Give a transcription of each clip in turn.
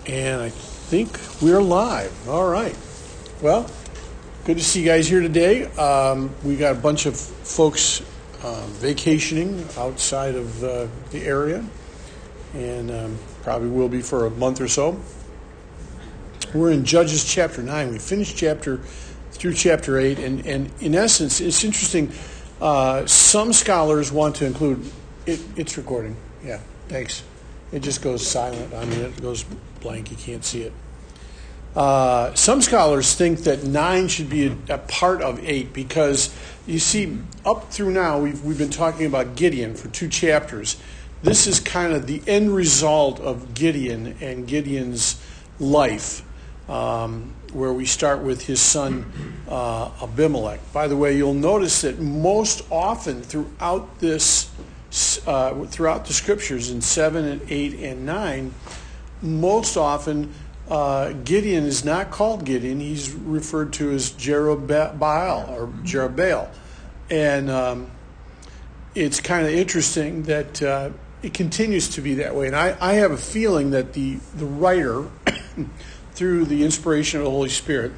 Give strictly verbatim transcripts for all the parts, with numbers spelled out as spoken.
And I think we're live. All right. Well, good to see you guys here today. Um, we got a bunch of folks uh, vacationing outside of uh, the area, and um, probably will be for a month or so. We're in Judges chapter nine. We finished chapter through chapter eight, and, and in essence, it's interesting. Uh, some scholars want to include it. It's recording. Yeah, thanks. It just goes silent. I mean, it goes blank. You can't see it. Uh, some scholars think that nine should be a, a part of eight because, you see, up through now, we've, we've been talking about Gideon for two chapters. This is kind of the end result of Gideon and Gideon's life, um, where we start with his son uh, Abimelech. By the way, you'll notice that most often throughout this Uh, throughout the scriptures in seven and eight and nine, most often uh, Gideon is not called Gideon. He's referred to as Jerubbaal or Jerubbaal. And um, it's kind of interesting that uh, it continues to be that way. And I, I have a feeling that the, the writer, through the inspiration of the Holy Spirit,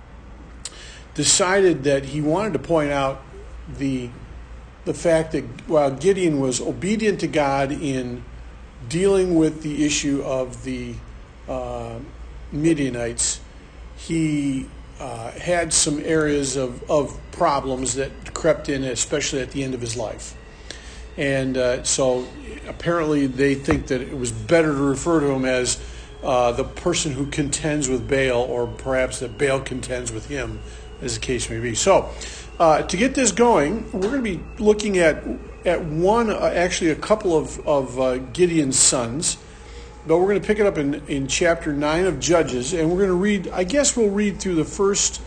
decided that he wanted to point out the the fact that while Gideon was obedient to God in dealing with the issue of the uh, Midianites, he uh, had some areas of, of problems that crept in, especially at the end of his life. And uh, so apparently they think that it was better to refer to him as uh, the person who contends with Baal, or perhaps that Baal contends with him, as the case may be. So, Uh, to get this going, we're going to be looking at at one, uh, actually a couple of, of uh, Gideon's sons, but we're going to pick it up in, in chapter nine of Judges, and we're going to read, I guess we'll read through the first,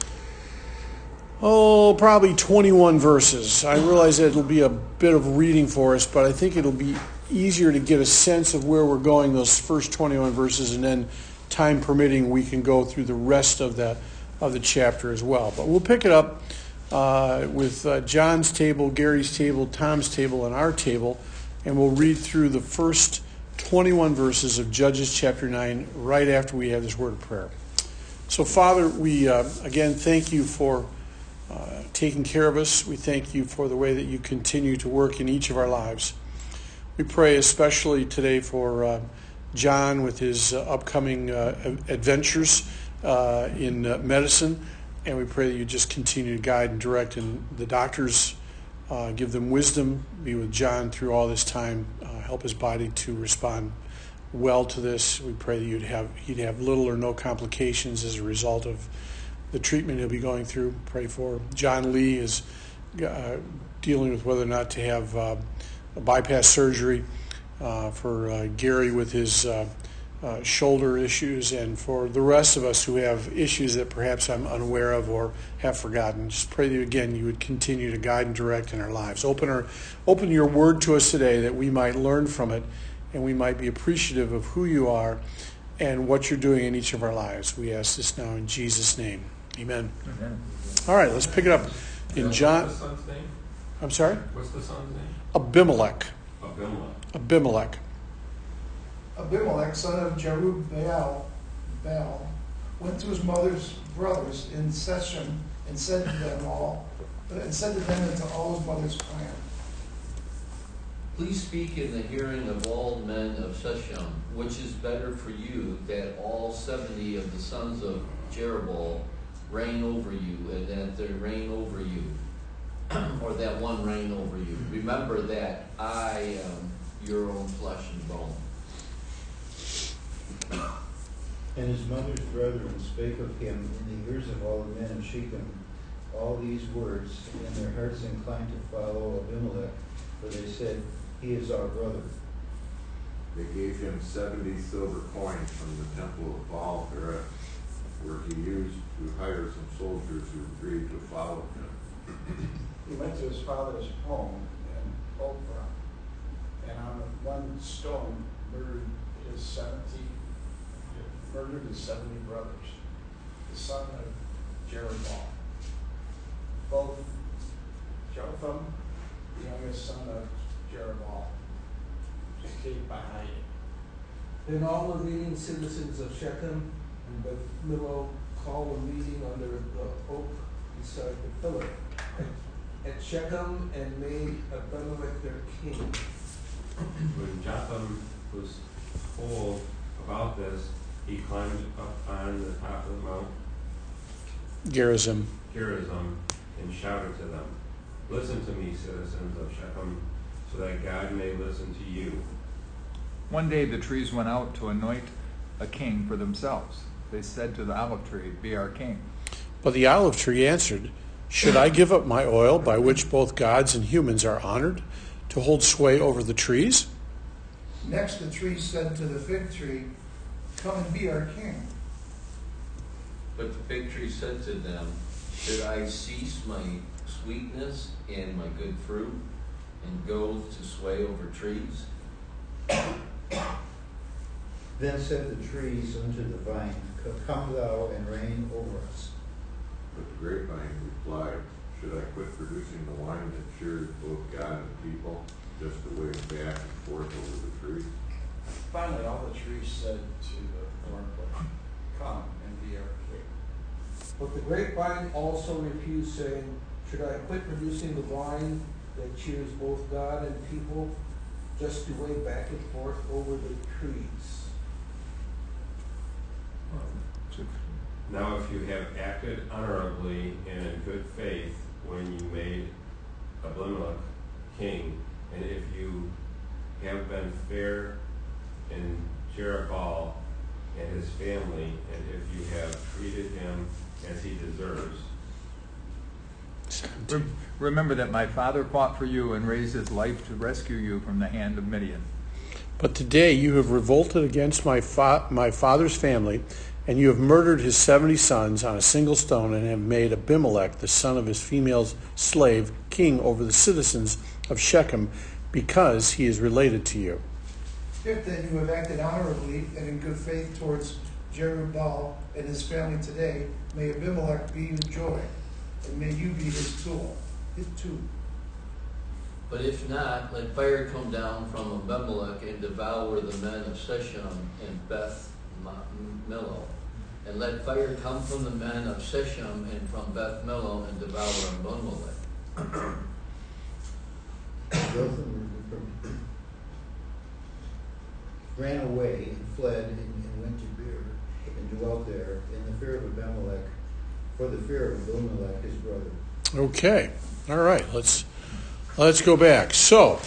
oh, probably twenty-one verses. I realize that it'll be a bit of reading for us, but I think it'll be easier to get a sense of where we're going those first twenty-one verses, and then, time permitting, we can go through the rest of the, of the chapter as well. But we'll pick it up Uh, with uh, John's table, Gary's table, Tom's table, and our table, and we'll read through the first twenty-one verses of Judges chapter nine right after we have this word of prayer. So, Father, we uh, again thank you for uh, taking care of us. We thank you for the way that you continue to work in each of our lives. We pray especially today for uh, John with his uh, upcoming uh, adventures uh, in uh, medicine. And we pray that you just continue to guide and direct, and the doctors uh, give them wisdom. Be with John through all this time. Uh, help his body to respond well to this. We pray that you'd have he'd have little or no complications as a result of the treatment he'll be going through. Pray for John Lee is uh, dealing with whether or not to have uh, a bypass surgery. Uh, for uh, Gary with his Uh, Uh, shoulder issues, and for the rest of us who have issues that perhaps I'm unaware of or have forgotten. Just pray that again you would continue to guide and direct in our lives. Open our, open your word to us today that we might learn from it, and we might be appreciative of who you are and what you're doing in each of our lives. We ask this now in Jesus' name. Amen. Amen. All right, let's pick it up in John. What's the son's name? I'm sorry? What's the son's name? Abimelech. Abimelech. Abimelech. Abimelech, son of Jerubbaal, Baal, went to his mother's brothers in Shechem and said to them all, and said to them and to all his mother's clan, "Please speak in the hearing of all men of Shechem, which is better for you, that all seventy of the sons of Jerubbaal reign over you, and that they reign over you, or that one reign over you. Remember that I am your own flesh and bone." And his mother's brethren spake of him in the ears of all the men of Shechem all these words, and their hearts inclined to follow Abimelech, for they said, "He is our brother." They gave him seventy silver coins from the temple of Baal Pereth, where he used to hire some soldiers who agreed to follow him. He went to his father's home in Ophrah, and on one stone murdered his seventy murdered his seventy brothers, the son of Jerubbaal. Both Jotham, the youngest son of Jerubbaal, escaped by hiding. Then all the leading citizens of Shechem and Beth Millo called a meeting under the oak beside the pillar at Shechem and made Abimelech their king. When Jotham was told about this, he climbed up on the top of the mount Gerizim. Gerizim and shouted to them, "Listen to me, citizens of Shechem, so that God may listen to you." One day the trees went out to anoint a king for themselves. They said to the olive tree, "Be our king." But the olive tree answered, "Should I give up my oil, by which both gods and humans are honored, to hold sway over the trees?" Next the tree said to the fig tree, "Come and be our king." But the fig tree said to them, "Should I cease my sweetness and my good fruit, and go to sway over trees?" Then said the trees unto the vine, "Come thou and reign over us." But the grapevine replied, "Should I quit producing the wine that cheers both God and people, just to wave back and forth over the tree?" Finally, all the trees said to the thorn bush, "Come and be our king." But the grapevine also refused, saying, "Should I quit producing the wine that cheers both God and people, just to wave back and forth over the trees?" Now if you have acted honorably and in good faith when you made Abimelech king, and if you have been fair in Jerubbaal and his family, and if you have treated him as he deserves. Rem- Remember that my father fought for you and raised his life to rescue you from the hand of Midian. But today you have revolted against my fa- my father's family, and you have murdered his seventy sons on a single stone, and have made Abimelech, the son of his female slave, king over the citizens of Shechem, because he is related to you. If then you have acted honorably and in good faith towards Jerubbaal and his family today, may Abimelech be your joy, and may you be his tool, his tool. But if not, let fire come down from Abimelech and devour the men of Shechem and Beth Millo. And let fire come from the men of Shechem and from Beth Millo and devour Abimelech. Jotham ran away and fled and, and went to Beer and dwelt there in the fear of Abimelech, for the fear of Abimelech his brother. Okay, all right. Let's let's go back. So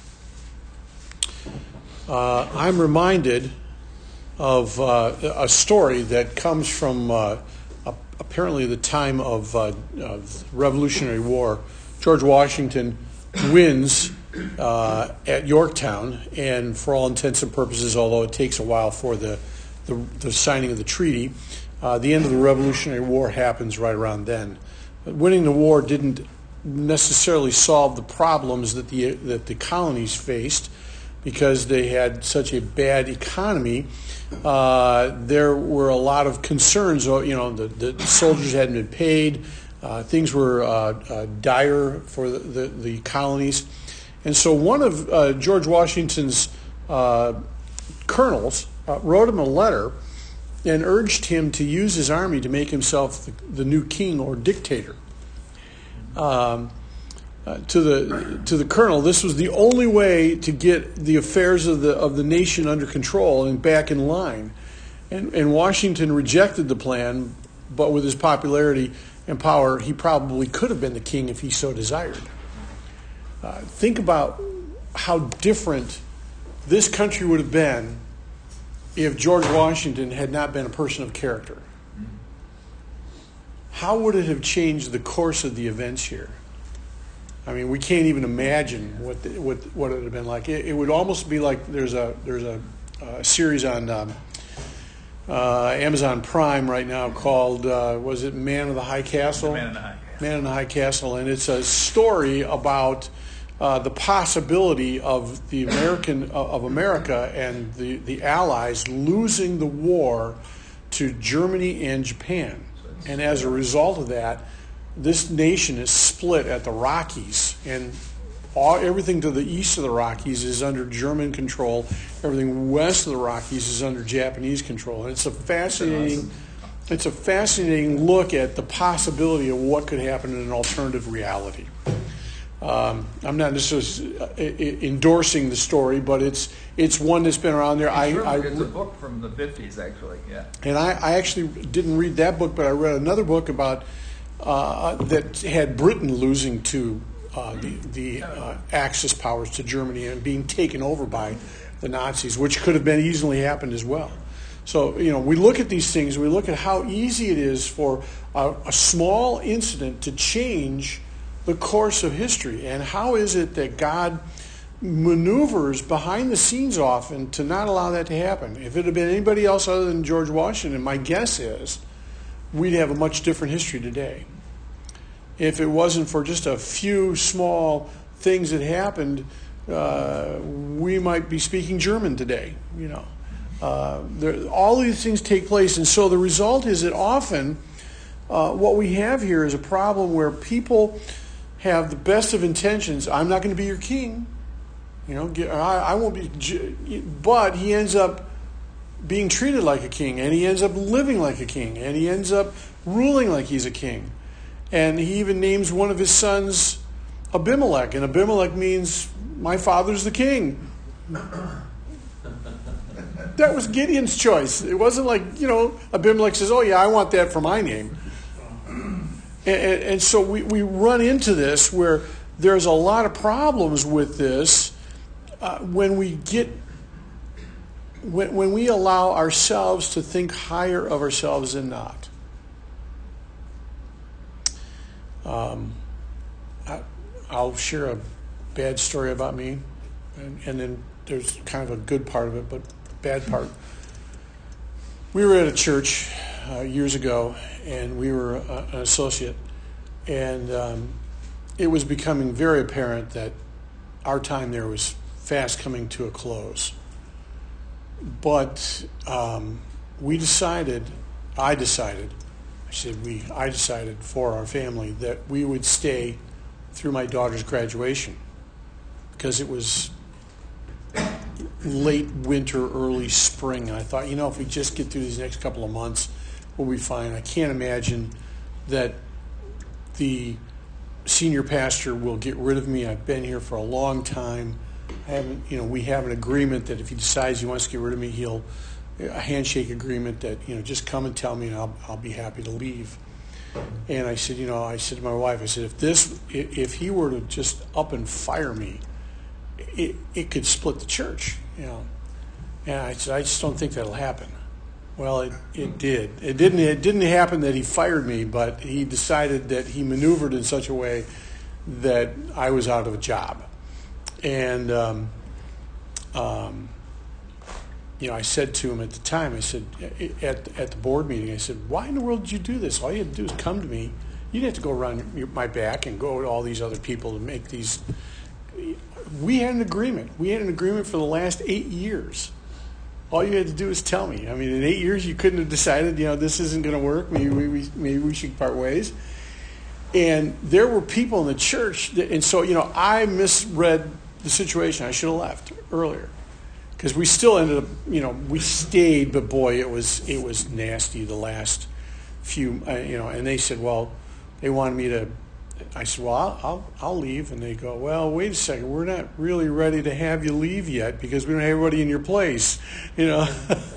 uh, I'm reminded of uh, a story that comes from uh, apparently the time of, uh, of the Revolutionary War. George Washington wins uh, at Yorktown, and for all intents and purposes, although it takes a while for the, the, the signing of the treaty, uh, the end of the Revolutionary War happens right around then. But winning the war didn't necessarily solve the problems that the that the colonies faced, because they had such a bad economy. Uh, there were a lot of concerns. You know, the, the soldiers hadn't been paid. Uh, things were uh, uh, dire for the, the, the colonies. And so one of uh, George Washington's uh, colonels uh, wrote him a letter and urged him to use his army to make himself the, the new king or dictator. Um, uh, to the to the colonel, this was the only way to get the affairs of the of the nation under control and back in line. And, and Washington rejected the plan, but with his popularity and power, he probably could have been the king if he so desired. Uh, think about how different this country would have been if George Washington had not been a person of character. How would it have changed the course of the events here? I mean, we can't even imagine what the, what what it would have been like. It, it would almost be like there's a there's a, a series on um, uh, Amazon Prime right now called uh, was it Man of the High Castle? Man in the High Castle. Man in the High Castle, and it's a story about uh, the possibility of the American of America and the, the Allies losing the war to Germany and Japan, and as a result of that, this nation is split at the Rockies, and all, everything to the east of the Rockies is under German control. Everything west of the Rockies is under Japanese control. And it's a fascinating, it's a fascinating look at the possibility of what could happen in an alternative reality. Um, I'm not necessarily uh, endorsing the story, but it's it's one that's been around there. I, I, it's a book from the fifties, actually. Yeah. And I, I actually didn't read that book, but I read another book about uh, that had Britain losing to uh, the the uh, Axis powers to Germany and being taken over by the Nazis, which could have been easily happened as well. So, you know, we look at these things, we look at how easy it is for a, a small incident to change the course of history, and how is it that God maneuvers behind the scenes often to not allow that to happen. If it had been anybody else other than George Washington, my guess is we'd have a much different history today. If it wasn't for just a few small things that happened, uh, we might be speaking German today. You know, uh, there, all these things take place, and so the result is that often uh, what we have here is a problem where people have the best of intentions. I'm not going to be your king. You know, I, I won't be. But he ends up being treated like a king, and he ends up living like a king, and he ends up ruling like he's a king. And he even names one of his sons Abimelech, and Abimelech means my father's the king. That was Gideon's choice. It wasn't like, you know, Abimelech says, oh yeah, I want that for my name. And, and so we, we run into this where there's a lot of problems with this uh, when we get when, when we allow ourselves to think higher of ourselves than not. Um, I, I'll share a bad story about me, and, and then there's kind of a good part of it, but the bad part. We were at a church uh, years ago, and we were uh, an associate, and um, it was becoming very apparent that our time there was fast coming to a close. But um, we decided, I decided, I said we, I decided for our family that we would stay through my daughter's graduation, because it was late winter, early spring, and I thought, you know, if we just get through these next couple of months, we'll be fine. I can't imagine that the senior pastor will get rid of me. I've been here for a long time. I haven't, you know, we have an agreement that if he decides he wants to get rid of me, he'll, a handshake agreement that, you know, just come and tell me and I'll, I'll be happy to leave. And I said, you know, I said to my wife, I said, if this, if he were to just up and fire me, it, it could split the church, you know. And I said, I just don't think that'll happen. Well, it, it did. It didn't, it didn't happen that he fired me, but he decided that he maneuvered in such a way that I was out of a job. And, um, um, you know, I said to him at the time, I said, at at the board meeting, I said, why in the world did you do this? All you had to do is come to me. You didn't have to go around my back and go to all these other people to make these. We had an agreement. We had an agreement for the last eight years. All you had to do is tell me. I mean, in eight years, you couldn't have decided, you know, this isn't going to work. Maybe we maybe we should part ways. And there were people in the church, that, and so, you know, I misread the situation. I should have left earlier. Because we still ended up, you know, we stayed, but boy, it was it was nasty the last few, uh, you know. And they said, well, they wanted me to. I said, well, I'll, I'll I'll leave. And they go, well, wait a second, we're not really ready to have you leave yet because we don't have everybody in your place, you know.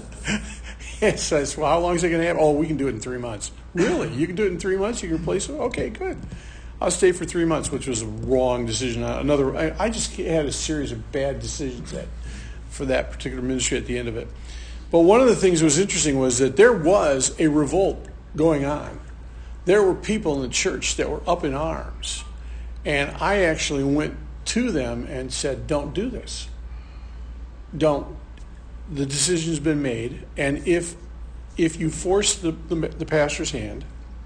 And so I said, well, how long is it going to happen? Oh, we can do it in three months. Really? You can do it in three months? You can replace it? Okay, good. I'll stay for three months, which was a wrong decision. Another, I, I just had a series of bad decisions that. For that particular ministry at the end of it. But one of the things that was interesting was that there was a revolt going on. There were people in the church that were up in arms. And I actually went to them and said, don't do this. Don't. The decision's been made. And if if you force the, the, the pastor's hand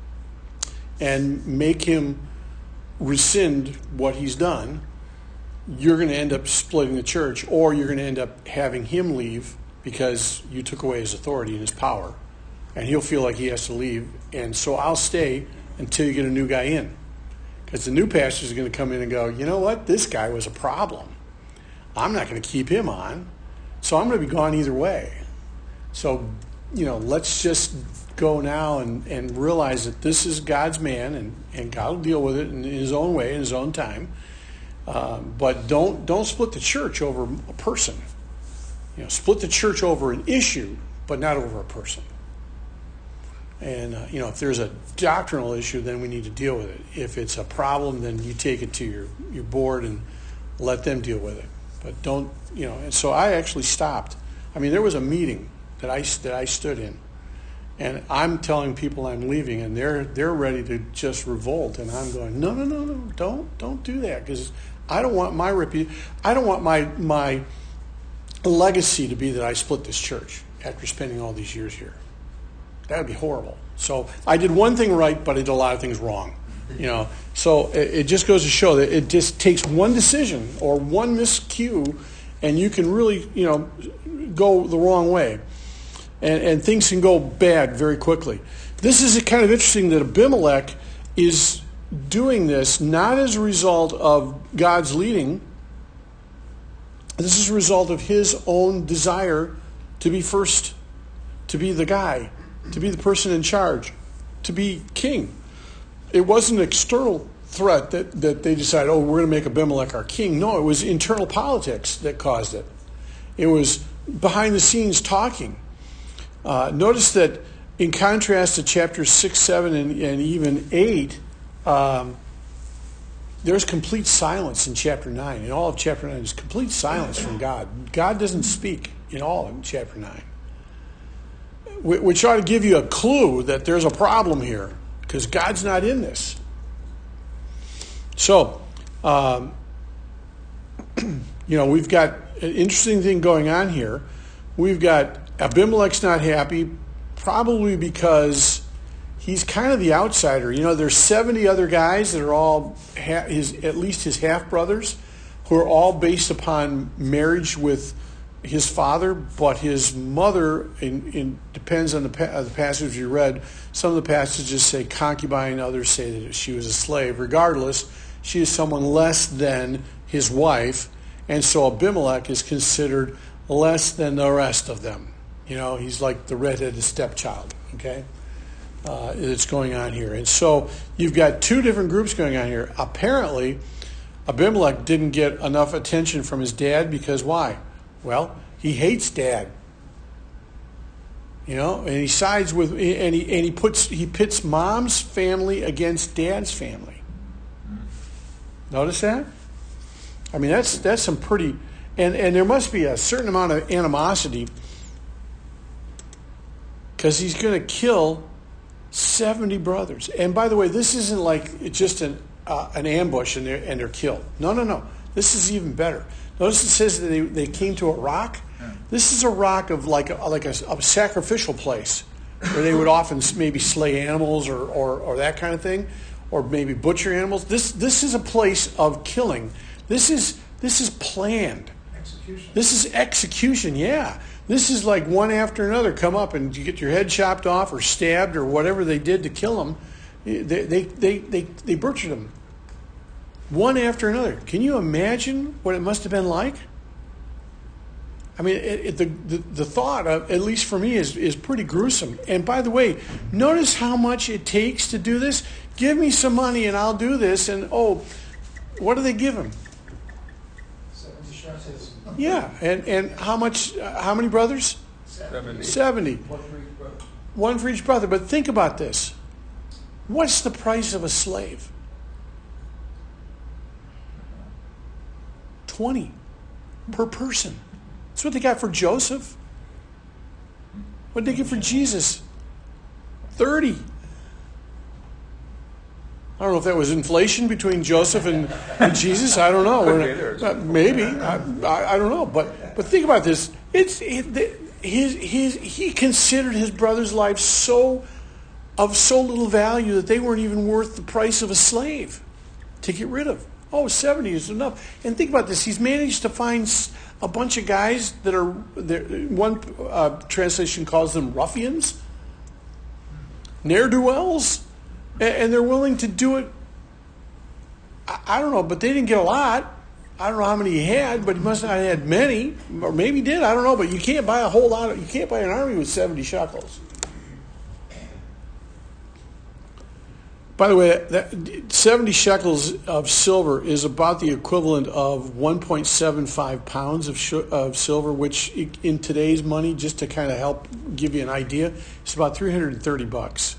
and make him rescind what he's done, you're going to end up splitting the church, or you're going to end up having him leave because you took away his authority and his power, and he'll feel like he has to leave. And so I'll stay until you get a new guy in, Because the new pastor is going to come in and go, you know what? This guy was a problem. I'm not going to keep him on. So I'm going to be gone either way. So, you know, let's just go now and, and realize that this is God's man, and, and God will deal with it in his own way, in his own time. Um, but don't don't split the church over a person. You know, split the church over an issue, but not over a person. And, uh, you know, if there's a doctrinal issue, then we need to deal with it. If it's a problem, then you take it to your, your board and let them deal with it. But don't, you know, and so I actually stopped. I mean, there was a meeting that I, that I stood in, and I'm telling people I'm leaving, and they're they're ready to just revolt, and I'm going, no, no, no, no, don't don't do that, because I don't want my repu- I don't want my my legacy to be that I split this church after spending all these years here. That would be horrible. So I did one thing right, but I did a lot of things wrong. You know, so it, it just goes to show that it just takes one decision or one miscue, and you can really, you know, go the wrong way, and, and things can go bad very quickly. This is kind of interesting that Abimelech is doing this not as a result of God's leading. This is a result of his own desire to be first, to be the guy, to be the person in charge, to be king. It wasn't an external threat that, that they decided, oh, we're going to make Abimelech our king. No, it was internal politics that caused it. It was behind the scenes talking. Uh, notice that in contrast to chapters six, seven, and, and even eight, um, there's complete silence in chapter nine. In all of chapter nine, there's complete silence from God. God doesn't speak in all of chapter nine. Which ought to give you a clue that there's a problem here, because God's not in this. So, um, you know, we've got an interesting thing going on here. We've got Abimelech's not happy, probably because he's kind of the outsider. You know, there's seventy other guys that are all ha- his, at least his half brothers, who are all based upon marriage with his father, but his mother, in, in, depends on the, pa- the passage you read. Some of the passages say concubine, others say that she was a slave. Regardless, she is someone less than his wife, and so Abimelech is considered less than the rest of them. You know, he's like the redheaded stepchild, okay? Uh, that's going on here. And so you've got two different groups going on here. Apparently, Abimelech didn't get enough attention from his dad because why? Well, he hates dad. You know, and he sides with, and he and he puts he pits mom's family against dad's family. Notice that? I mean, that's that's some pretty, and, and there must be a certain amount of animosity, because he's going to kill seventy brothers. And by the way, this isn't like just an uh, an ambush and they're and they're killed. No, no, no. This is even better. Notice it says that they, they came to a rock. Yeah. This is a rock of like a, like a, a sacrificial place where they would often maybe slay animals or, or, or that kind of thing, or maybe butcher animals. This this is a place of killing. This is this is planned. Execution. This is execution. Yeah. This is like one after another come up and you get your head chopped off or stabbed or whatever they did to kill them. They they they they, they butchered them. One after another. Can you imagine what it must have been like? I mean, it, it, the, the the thought, of, at least for me, is, is pretty gruesome. And by the way, notice how much it takes to do this. Give me some money and I'll do this. And, oh, what do they give him? seventy shots. Yeah. And, and how much? Uh, how many brothers? seventy. seventy. One for each brother. One for each brother. But think about this. What's the price of a slave? twenty per person. That's what they got for Joseph. What did they get for Jesus? thirty. I don't know if that was inflation between Joseph and, and Jesus. I don't know. Uh, maybe. I, I, I don't know. But but think about this. It's it, his his he considered his brother's life so of so little value that they weren't even worth the price of a slave to get rid of. Oh, seventy is enough. And think about this. He's managed to find a bunch of guys that are, one uh, translation calls them ruffians, ne'er-do-wells, and they're willing to do it I, I don't know, but they didn't get a lot. I don't know how many he had, but he must not have had many, or maybe he did. I don't know, but you can't buy a whole lot of. You can't buy an army with seventy shekels. By the way, that seventy shekels of silver is about the equivalent of one point seven five pounds of, sh- of silver, which in today's money, just to kind of help give you an idea, it's about three hundred thirty bucks.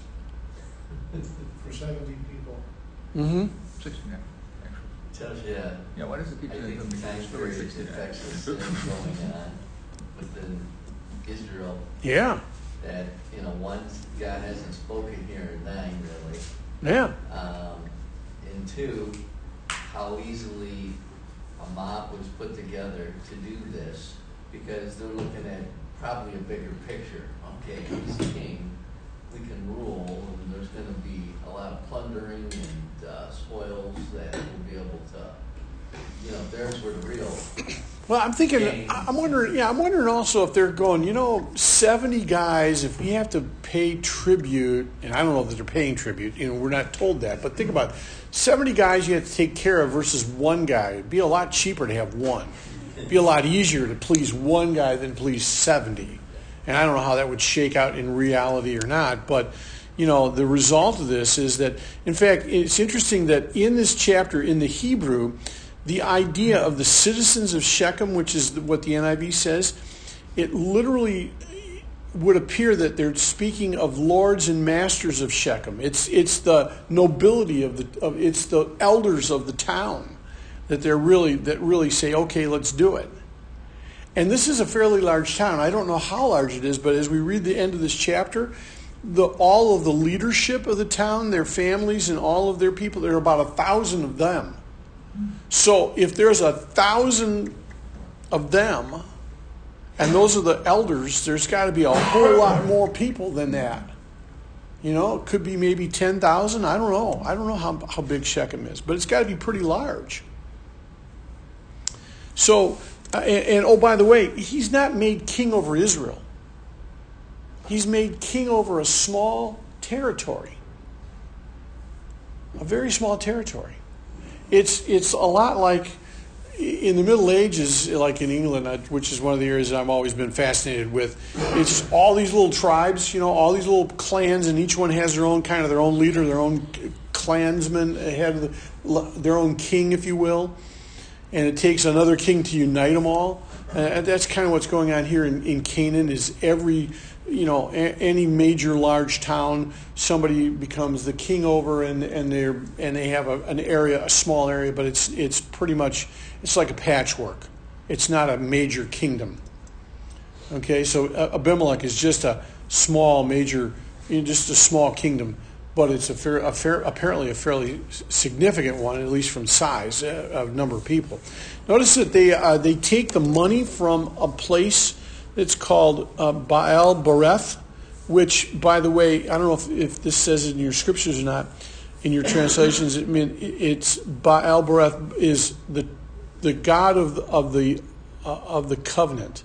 For seventy people. Mm-hmm. Sixty, yeah, actually. Tells you, uh, Yeah, why does it keep I saying think the something? time period affects this thing going on within Israel, Yeah, that, you know, one, God hasn't spoken here in nine, really. yeah. Um, and two, how easily a mob was put together to do this, because they're looking at probably a bigger picture. Okay, he's king, we can rule, and there's going to be a lot of plundering and uh, spoils that we'll be able to, you know, there's where the real. Well, I'm thinking, I'm wondering, yeah, I'm wondering also if they're going, you know, seventy guys, if we have to pay tribute, and I don't know that they're paying tribute, you know, we're not told that, but think about it, seventy guys you have to take care of versus one guy. It'd be a lot cheaper to have one. It'd be a lot easier to please one guy than please seventy. And I don't know how that would shake out in reality or not, but, you know, the result of this is that, in fact, it's interesting that in this chapter, in the Hebrew, the idea of the citizens of Shechem, which is what the N I V says, it literally would appear that they're speaking of lords and masters of Shechem. It's it's the nobility of the of, it's the elders of the town that they're really that really say, okay, let's do it. And this is a fairly large town. I don't know how large it is, but as we read the end of this chapter, the all of the leadership of the town, their families, and all of their people, there are about a thousand of them. So if there's a thousand of them, and those are the elders, there's got to be a whole lot more people than that. You know, it could be maybe ten thousand. I don't know. I don't know how, how big Shechem is, but it's got to be pretty large. So, uh, and, and oh, by the way, he's not made king over Israel. He's made king over a small territory, a very small territory. It's it's a lot like in the Middle Ages, like in England, which is one of the areas I've always been fascinated with. It's all these little tribes, you know, all these little clans, and each one has their own kind of their own leader, their own clansman, head of the, their own king, if you will. And it takes another king to unite them all. And that's kind of what's going on here in, in Canaan. Is every you know, a, any major large town, somebody becomes the king over, and and they and they have a, an area, a small area, but it's it's pretty much it's like a patchwork. It's not a major kingdom. Okay, so Abimelech is just a small major, you know, just a small kingdom, but it's a fair, a fair, apparently a fairly significant one, at least from size uh, of number of people. Notice that they uh, they take the money from a place. It's called uh, Baal Bereth, which, by the way, I don't know if, if this says it in your scriptures or not, in your translations. It mean it's Baal Bereth is the the god of the, of the uh, of the covenant,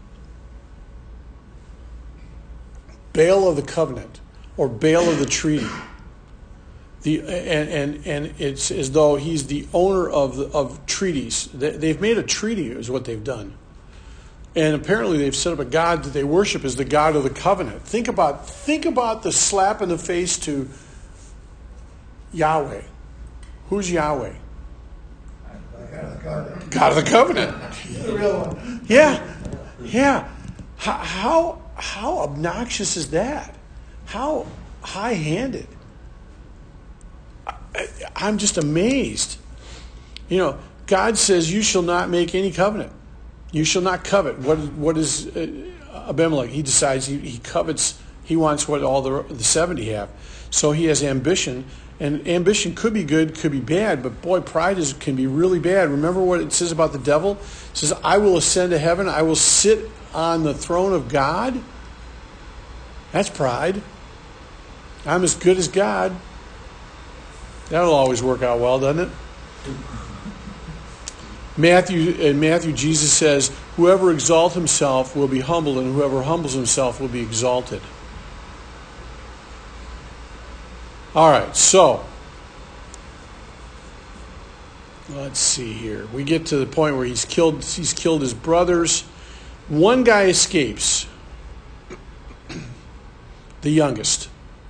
Baal of the covenant, or Baal of the treaty. The and and and it's as though he's the owner of the, of treaties. They, they've made a treaty, is what they've done. And apparently they've set up a god that they worship as the god of the covenant. Think about think about the slap in the face to Yahweh. Who's Yahweh? God of the covenant. God of the covenant. The real one. Yeah, yeah. How how, how obnoxious is that? How high-handed? I, I'm just amazed. You know, God says you shall not make any covenant. You shall not covet. What, what is uh, Abimelech? He decides he, he covets, he wants what all the, the seventy have. So he has ambition, and ambition could be good, could be bad, but boy, pride is, can be really bad. Remember what it says about the devil? It says, I will ascend to heaven, I will sit on the throne of God. That's pride. I'm as good as God. That'll always work out well, doesn't it? Matthew, in Matthew, Jesus says, whoever exalts himself will be humbled, and whoever humbles himself will be exalted. All right, so let's see here. We get to the point where he's killed. He's killed his brothers. One guy escapes, the youngest.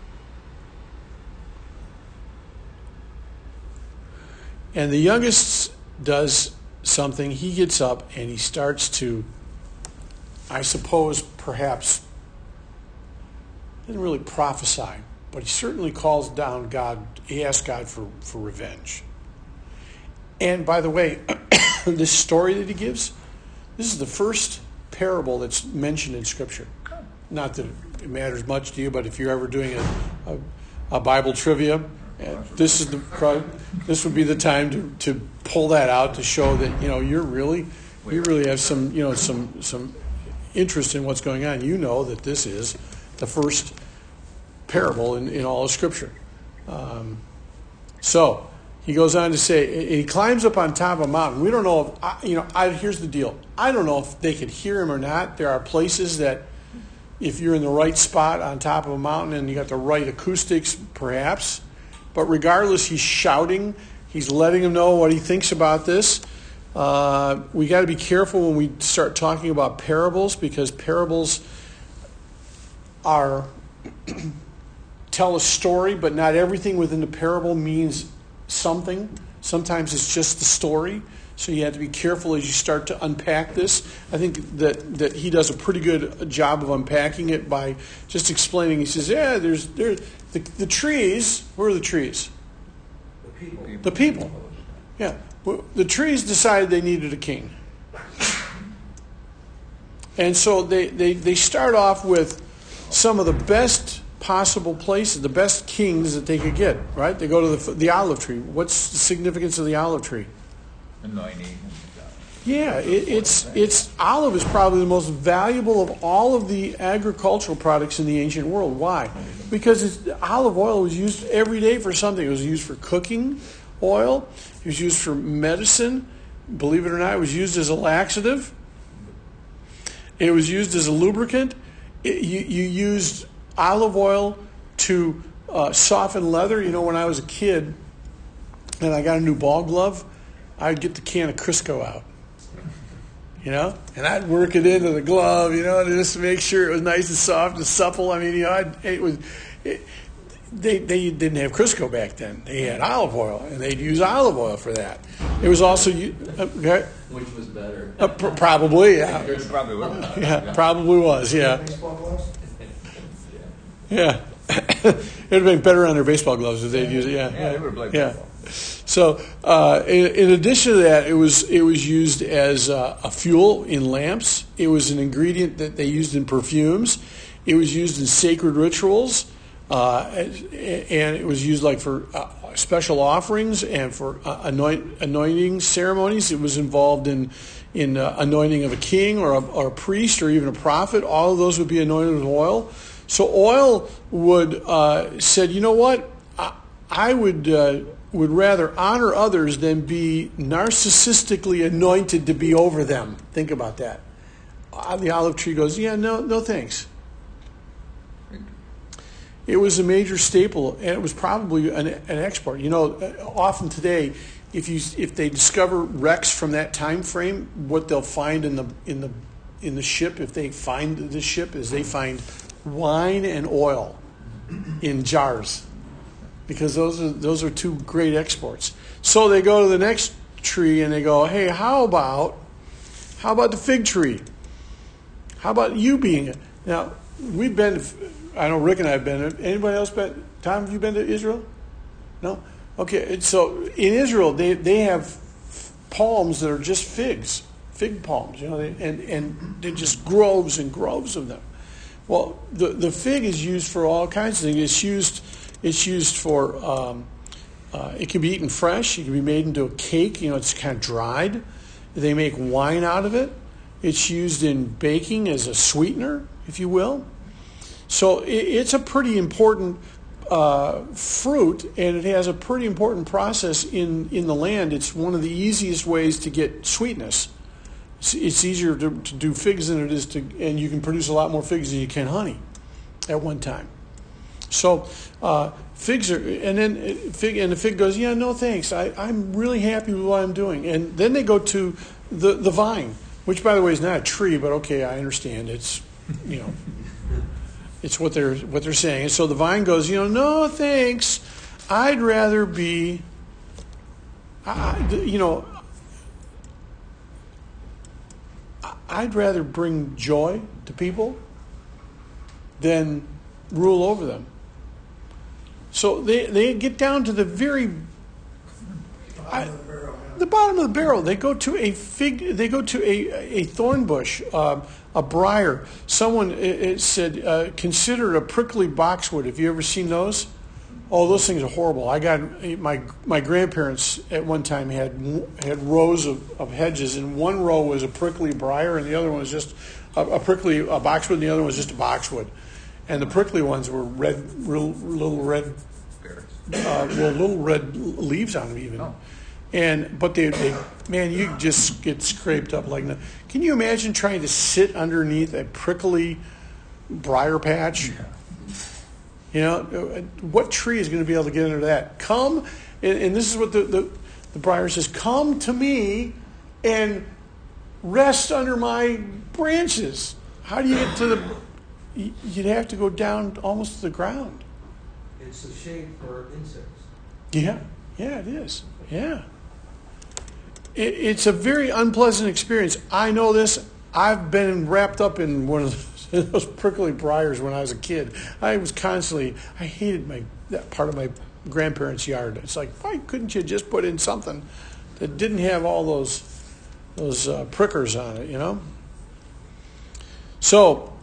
And the youngest does something. He gets up and he starts to, I suppose, perhaps, didn't really prophesy, but he certainly calls down God. He asks God for, for revenge. And by the way, this story that he gives, this is the first parable that's mentioned in Scripture. Not that it matters much to you, but if you're ever doing a, a, a Bible trivia, uh, this is the this would be the time to, to pull that out to show that you know you're really you really have some you know some some interest in what's going on. You know that this is the first parable in, in all of Scripture. Um, so he goes on to say, he climbs up on top of a mountain. We don't know if, I, you know, I, here's the deal. I don't know if they could hear him or not. There are places that if you're in the right spot on top of a mountain and you got the right acoustics, perhaps. But regardless, he's shouting. He's letting them know what he thinks about this. Uh, we got to be careful when we start talking about parables, because parables are tell a story, but not everything within the parable means something. Sometimes it's just the story. So you have to be careful as you start to unpack this. I think that, that he does a pretty good job of unpacking it by just explaining. He says, yeah, there's there's the, the trees. Where are the trees? The people. The people. Yeah. Well, the trees decided they needed a king. And so they, they, they start off with some of the best possible places, the best kings that they could get, right? They go to the, the olive tree. What's the significance of the olive tree? Anointing. Yeah, it, it's it's olive is probably the most valuable of all of the agricultural products in the ancient world. Why? Because it's, olive oil was used every day for something. It was used for cooking oil. It was used for medicine. Believe it or not, it was used as a laxative. It was used as a lubricant. It, you, you used olive oil to uh, soften leather. You know, when I was a kid and I got a new ball glove, I'd get the can of Crisco out, you know, and I'd work it into the glove, you know, to just make sure it was nice and soft and supple. I mean, you know, I'd, it was. It, they they didn't have Crisco back then. They had olive oil, and they'd use olive oil for that. It was also okay. Which was better? Uh, pr- probably, yeah. It probably was. Yeah, probably was, yeah. Baseball gloves? Yeah. It would have been better on their baseball gloves if they'd use it, yeah. Yeah, they would have played Yeah. baseball. So, uh, in, in addition to that, it was it was used as uh, a fuel in lamps. It was an ingredient that they used in perfumes. It was used in sacred rituals, uh, and it was used like for uh, special offerings and for uh, anoint, anointing ceremonies. It was involved in in uh, anointing of a king or a, or a priest or even a prophet. All of those would be anointed with oil. So, oil would uh, said, you know what, I, I would. Uh, would rather honor others than be narcissistically anointed to be over them. Think about that. Uh, the olive tree goes, yeah, no, no thanks. It was a major staple, and it was probably an, an export. You know, often today, if you if they discover wrecks from that time frame, what they'll find in the in the in the ship, if they find the ship, is they find wine and oil in jars. Because those are those are two great exports. So they go to the next tree and they go, hey, how about how about the fig tree? How about you being it? Now, we've been to, I know Rick and I have been. Anybody else been? Tom, have you been to Israel? No? Okay, so in Israel, they, they have palms that are just figs, fig palms, you know, they, and, and they're just groves and groves of them. Well, the, the fig is used for all kinds of things. It's used... It's used for, um, uh, it can be eaten fresh. It can be made into a cake. You know, it's kind of dried. They make wine out of it. It's used in baking as a sweetener, if you will. So it, it's a pretty important uh, fruit, and it has a pretty important process in, in the land. It's one of the easiest ways to get sweetness. It's, it's easier to, to do figs than it is to, and you can produce a lot more figs than you can honey at one time. So uh, figs are, and then uh, fig, and the fig goes, yeah, no thanks. I, I'm really happy with what I'm doing. And then they go to the, the vine, which, by the way, is not a tree, but okay, I understand. It's, you know, it's what they're what they're saying. And so the vine goes, you know, no thanks. I'd rather be, I, you know, I'd rather bring joy to people than rule over them. So they, they get down to the very I, the bottom of the barrel. They go to a fig. They go to a a thorn bush, uh, a briar. Someone it, it said uh, consider a prickly boxwood. Have you ever seen those? Oh, those things are horrible. I got my my grandparents at one time had had rows of, of hedges, and one row was a prickly briar, and the other one was just a, a prickly a boxwood, and the other one was just a boxwood. And the prickly ones were red, real, little red, uh, well, little red leaves on them even. Oh. And but they, they, man, you just get scraped up like that. Can you imagine trying to sit underneath a prickly briar patch? Yeah. You know, what tree is going to be able to get under that? Come, and, and this is what the, the, the briar says, come to me and rest under my branches. How do you get to the, you'd have to go down almost to the ground. It's a shade for insects. Yeah, yeah, it is. Yeah. It, it's a very unpleasant experience. I know this. I've been wrapped up in one of those. Those prickly briars when I was a kid. I was constantly, I hated my that part of my grandparents' yard. It's like, why couldn't you just put in something that didn't have all those those uh, prickers on it, you know? So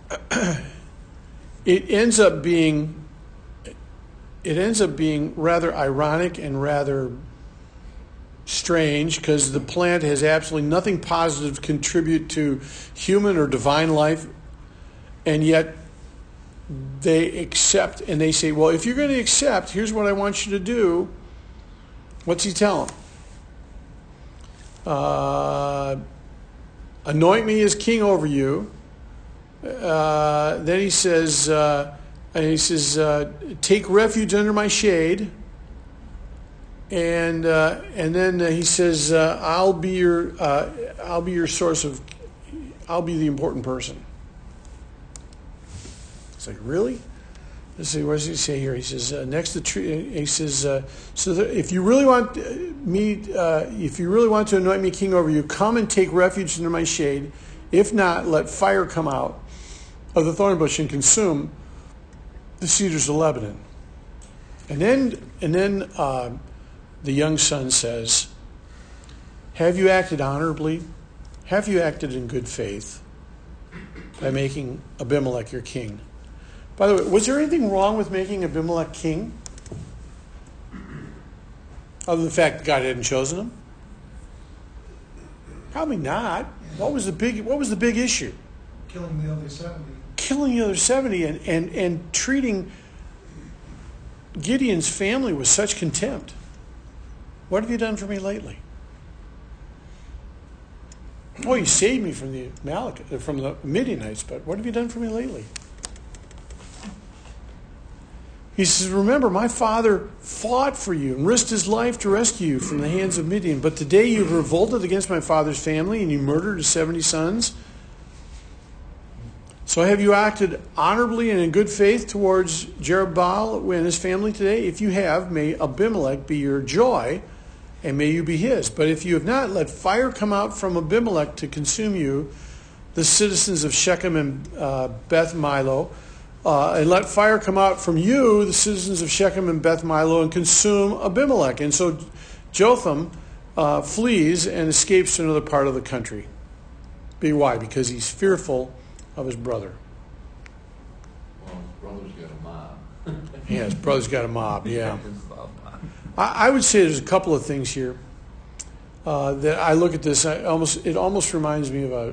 it ends up being it ends up being rather ironic and rather strange because the plant has absolutely nothing positive to contribute to human or divine life. And yet they accept and they say, well, if you're going to accept, here's what I want you to do. What's he tell them? Uh, anoint me as king over you. Uh, then he says, uh, and he says, uh, take refuge under my shade. And uh, and then he says, uh, I'll be your uh, I'll be your source of, I'll be the important person. It's like, really? Let's see, what does he say here? He says, uh, next to tree, he says, uh, so that if you really want me, uh, if you really want to anoint me king over you, come and take refuge under my shade. If not, let fire come out of the thorn bush and consume the cedars of Lebanon. And then, and then uh, the young son says, have you acted honorably? Have you acted in good faith by making Abimelech your king? By the way, was there anything wrong with making Abimelech king? Other than the fact that God hadn't chosen him? Probably not. What was the big what was the big issue? Killing the other seventy. Killing the other seventy and, and, and treating Gideon's family with such contempt. What have you done for me lately? Oh, you saved me from the Amalek, from the Midianites, but what have you done for me lately? He says, remember, my father fought for you and risked his life to rescue you from the hands of Midian. But today you've revolted against my father's family and you murdered his seventy sons. So have you acted honorably and in good faith towards Jerubbaal and his family today? If you have, may Abimelech be your joy and may you be his. But if you have not, let fire come out from Abimelech to consume you, the citizens of Shechem and uh, Beth Milo. Uh, and let fire come out from you, the citizens of Shechem and Beth Milo, and consume Abimelech. And so Jotham uh, flees and escapes to another part of the country. Be why? Because he's fearful of his brother. Well, his brother's got a mob. Yeah, his brother's got a mob, yeah. I, I would say there's a couple of things here uh, that I look at this, I almost it almost reminds me of a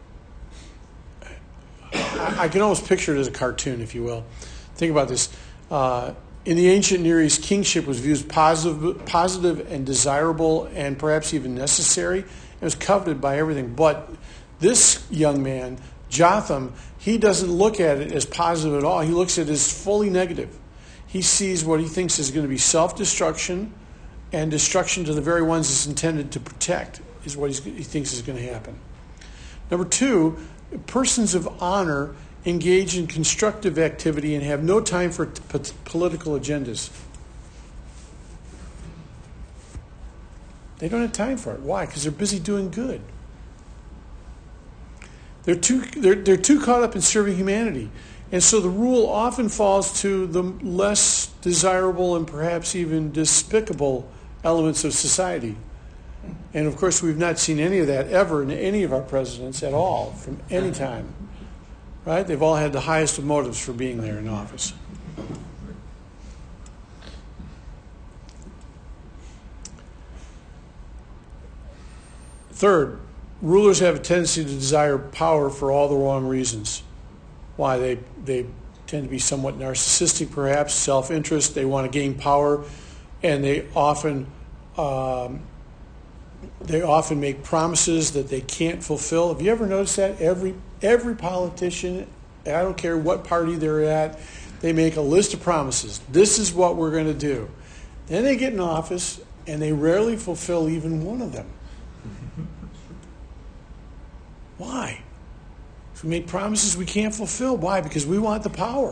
I can almost picture it as a cartoon, if you will. Think about this. Uh, in the ancient Near East, kingship was viewed as positive, positive and desirable and perhaps even necessary. It was coveted by everything. But this young man, Jotham, he doesn't look at it as positive at all. He looks at it as fully negative. he sees what he thinks is going to be self-destruction and destruction to the very ones it's intended to protect is what he's, he thinks is going to happen. Number two, persons of honor engage in constructive activity and have no time for t- p- political agendas. They don't have time for it. Why? Because they're busy doing good. They're too, they're, they're too caught up in serving humanity. And so the rule often falls to the less desirable and perhaps even despicable elements of society. And of course, we've not seen any of that ever in any of our presidents at all, from any time. Right? They've all had the highest of motives for being there in office. Third, rulers have a tendency to desire power for all the wrong reasons. Why? They they tend to be somewhat narcissistic, perhaps, self-interest. They want to gain power, and they often um, they often make promises that they can't fulfill. Have you ever noticed that? Every every politician, I don't care what party they're at, they make a list of promises. This is what we're going to do. Then they get in office, and they rarely fulfill even one of them. Why? If we make promises we can't fulfill. Why? Because we want the power.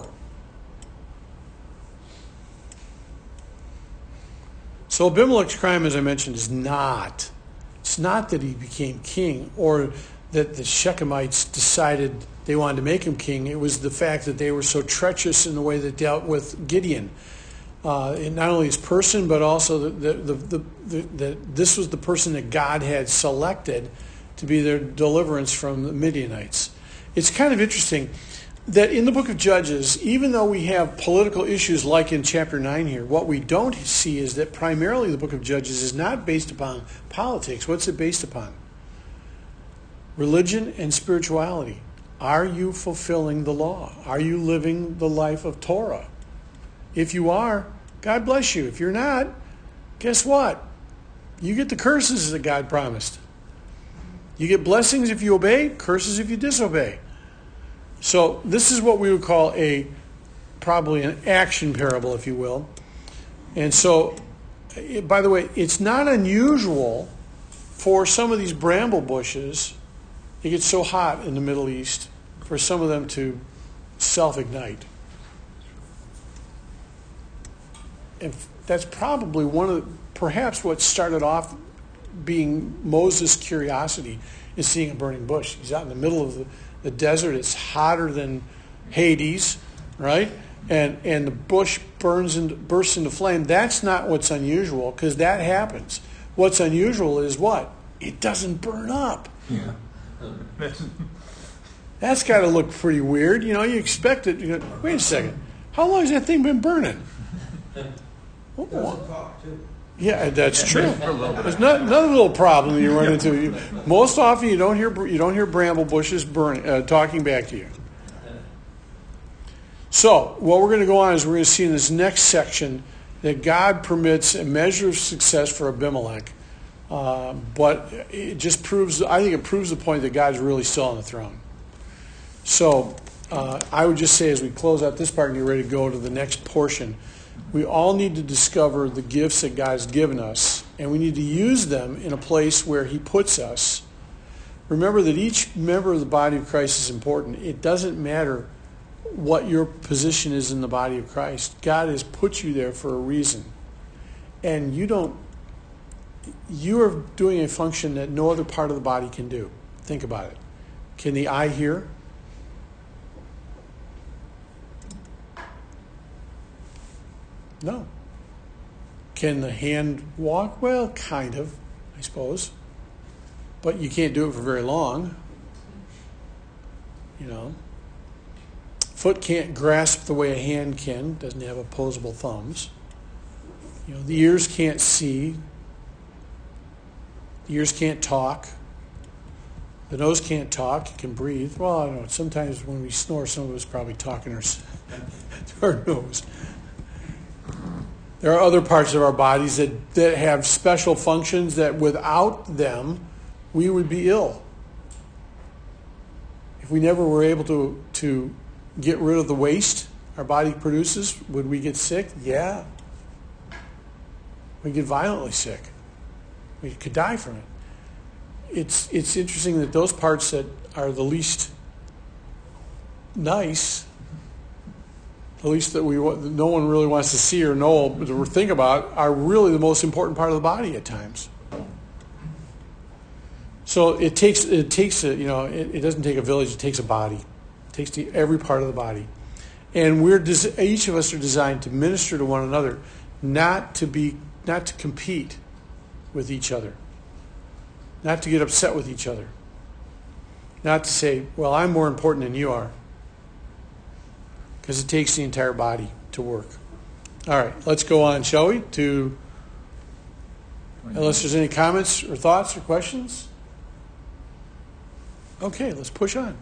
So Abimelech's crime, as I mentioned, is not, it's not that he became king or that the Shechemites decided they wanted to make him king. It was the fact that they were so treacherous in the way they dealt with Gideon. Uh, not only his person, but also the, the, the, the, the, this was the person that God had selected to be their deliverance from the Midianites. It's kind of interesting that in the book of Judges, even though we have political issues like in chapter nine here, what we don't see is that primarily the book of Judges is not based upon politics. What's it based upon? Religion and spirituality. Are you fulfilling the law? Are you living the life of Torah? If you are, God bless you. If you're not, guess what? You get the curses that God promised. You get blessings if you obey, curses if you disobey. So this is what we would call a probably an action parable, if you will. And so, it, by the way, it's not unusual for some of these bramble bushes, it gets so hot in the Middle East, for some of them to self-ignite. And that's probably one of the, perhaps what started off being Moses' curiosity is seeing a burning bush. He's out in the middle of the, the desert. It's hotter than Hades, right? And and the bush burns and bursts into flame. That's not what's unusual, because that happens. What's unusual is what? It doesn't burn up. Yeah. That's got to look pretty weird. You know, you expect it. You go, wait a second. How long has that thing been burning? It doesn't talk, too. Yeah, that's true. There's not, another little problem you run into. Most often, you don't hear you don't hear bramble bushes burning, uh, talking back to you. So, what we're going to go on is we're going to see in this next section that God permits a measure of success for Abimelech, uh, but it just proves. I think it proves the point that God's really still on the throne. So, uh, I would just say as we close out this part and get ready to go to the next portion. We all need to discover the gifts that God has given us, and we need to use them in a place where He puts us. Remember that each member of the body of Christ is important. It doesn't matter what your position is in the body of Christ. God has put you there for a reason. And you don't, you are doing a function that no other part of the body can do. Think about it. Can the eye hear? No. Can the hand walk? Well, kind of, I suppose. But you can't do it for very long. You know. Foot can't grasp the way a hand can. Doesn't have opposable thumbs. You know, the ears can't see. The ears can't talk. The nose can't talk. It can breathe. Well, I don't know. Sometimes when we snore, some of us probably talking our, our nose. There are other parts of our bodies that, that have special functions that without them, we would be ill. If we never were able to, to get rid of the waste, our body produces. Would we get sick? Yeah. We get violently sick. We could die from it. It's it's interesting that those parts that are the least nice, the least that we want, no one really wants to see or know or think about, are really the most important part of the body at times. So it takes it takes a, you know it, it doesn't take a village. It takes a body. It takes the, every part of the body, and we're des- each of us are designed to minister to one another, not to be not to compete with each other, not to get upset with each other, not to say, well, I'm more important than you are, because it takes the entire body to work. All right, let's go on, shall we? To unless there's any comments or thoughts or questions. Okay, let's push on.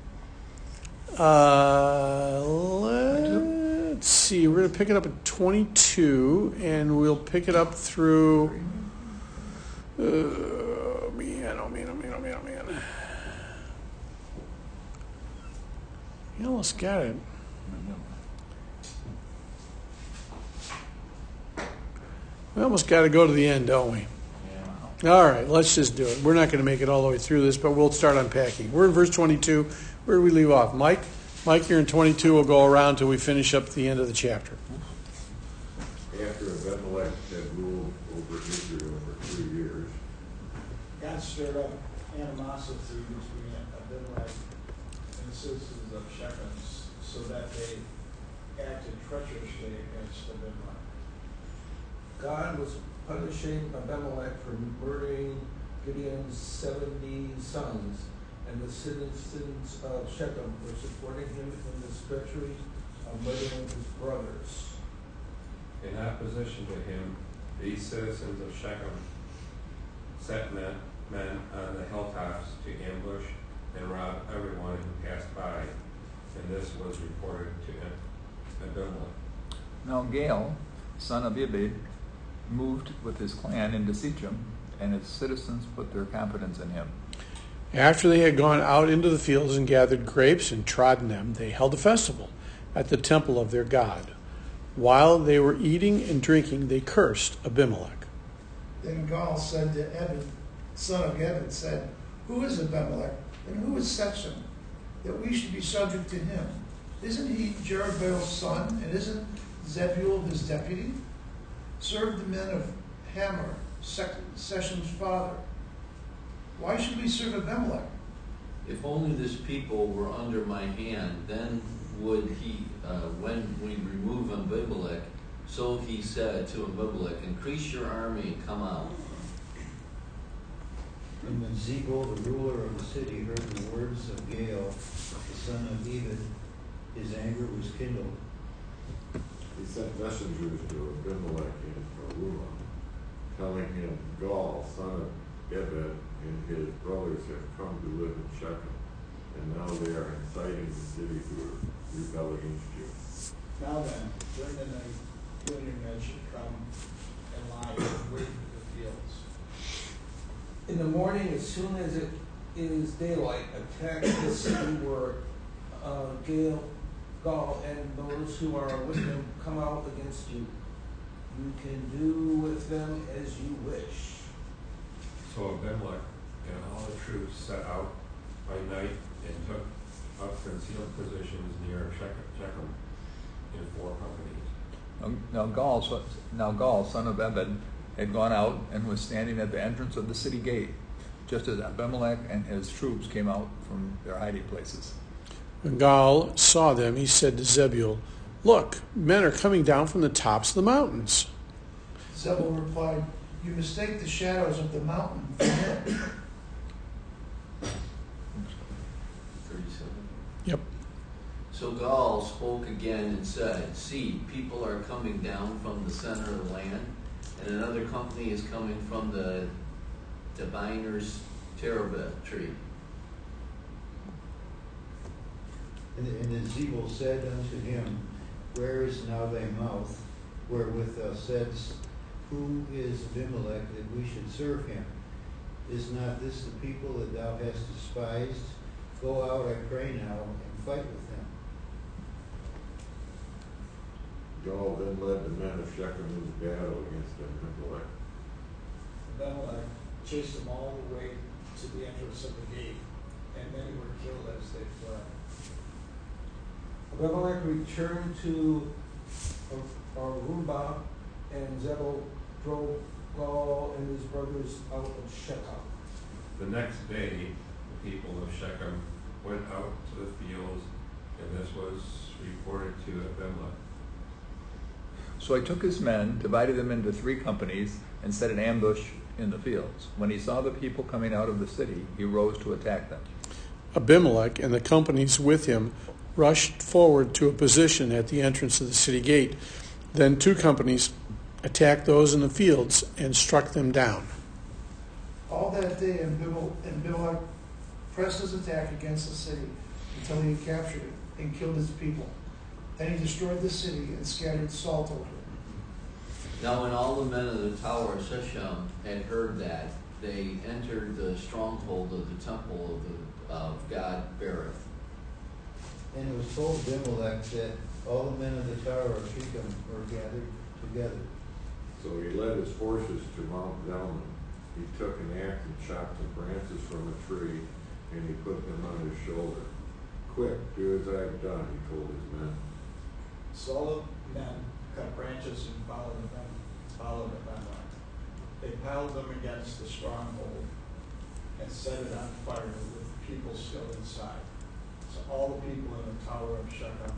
Uh, let's see. We're going to pick it up at twenty-two, and we'll pick it up through. Uh, man, oh man, oh man, oh man, oh man. You almost got it. We almost got to go to the end, don't we? Yeah. All right, let's just do it. We're not going to make it all the way through this, but we'll start unpacking. We're in verse twenty-two. Where do we leave off? Mike? Mike, you're in twenty-two. We'll go around till we finish up the end of the chapter. After Abimelech had ruled over Israel for three years, God stirred up animosity between Abimelech and the citizens of Shechem, so that they acted treacherously against Abimelech. God was punishing Abimelech for murdering Gideon's seventy sons, and the citizens of Shechem were supporting him in this treachery of murdering his brothers. In opposition to him, these citizens of Shechem set men, men on the hilltops to ambush and rob everyone who passed by, and this was reported to Abimelech. Now Gaal, son of Ebed, moved with his clan into Shechem, and its citizens put their confidence in him. After they had gone out into the fields and gathered grapes and trodden them, they held a festival at the temple of their God. While they were eating and drinking, they cursed Abimelech. Then Gaal said to Ebed, son of Ebed, said, who is Abimelech, and who is Shechem, that we should be subject to him? Isn't he Jerubbaal's son, and isn't Zebul his deputy? Serve the men of Hamor, Shechem's father. Why should we serve Abimelech? If only this people were under my hand, then would he, uh, when we remove Abimelech, so he said to Abimelech, increase your army and come out. And when Zebul, the ruler of the city, heard the words of Gaal, the son of Ebed, his anger was kindled. he sent messengers to Abimelech in Arumah, telling him, Gaal, son of Ebed, and his brothers have come to live in Shechem, and now they are inciting the city to rebel against you. Now then, during the night, you and your men should come and lie and wait in the fields. In the morning, as soon as it is daylight, attack the city where uh, Gaal, Gaal and those who are with him come out against you. You can do with them as you wish. So Abimelech and all the troops set out by night and took up concealed positions near Shechem in four companies. Now Gaal, so- now Gaal, son of Ebed, had gone out and was standing at the entrance of the city gate, just as Abimelech and his troops came out from their hiding places. When Gaal saw them, he said to Zebul, look, men are coming down from the tops of the mountains. Zebul replied, you mistake the shadows of the mountain for men. thirty-seven. Yep. So Gaal spoke again and said, see, people are coming down from the center of the land, and another company is coming from the diviner's terebinth tree. And, and then Zebul said unto him, where is now thy mouth, wherewith thou saidst, who is Abimelech that we should serve him? Is not this the people that thou hast despised? Go out, I pray now, and fight with them. Gaul then led the men of Shechem into battle against Abimelech. Abimelech chased them all the way to the entrance of the gate, and many were killed as they fled. Abimelech returned to Arumba, and Zebul drove Gaul and his brothers out of Shechem. The next day, the people of Shechem went out to the fields, and this was reported to Abimelech. So he took his men, divided them into three companies, and set an ambush in the fields. When he saw the people coming out of the city, he rose to attack them. Abimelech and the companies with him rushed forward to a position at the entrance of the city gate. Then two companies attacked those in the fields and struck them down. All that day, Abimelech pressed his attack against the city until he had captured it and killed its people. Then he destroyed the city and scattered salt over it. Now when all the men of the tower of Shechem had heard that, they entered the stronghold of the temple of, the, of God Berith. And it was told Abimelech that all the men of the tower of Shechem were gathered together. So he led his forces to Mount Zelman. He took an axe and chopped some branches from a tree, and he put them on his shoulder. Quick, do as I have done, he told his men. So all the men cut branches and followed them, followed Abimelech. They piled them against the stronghold and set it on fire with people still inside. So all the people in the tower of Shechem,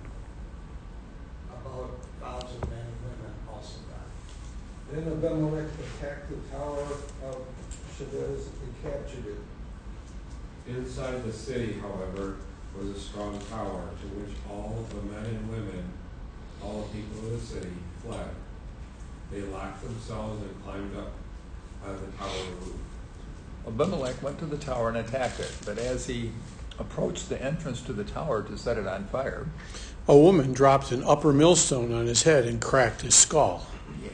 about a thousand men and women, also died. Then Abimelech attacked the tower of Shavez and captured it. Inside the city, however, was a strong tower to which all the men and women, all the people of the city, fled. They locked themselves and climbed up on the tower roof. Abimelech went to the tower and attacked it, but as he approached the entrance to the tower to set it on fire, A woman dropped an upper millstone on his head and cracked his skull.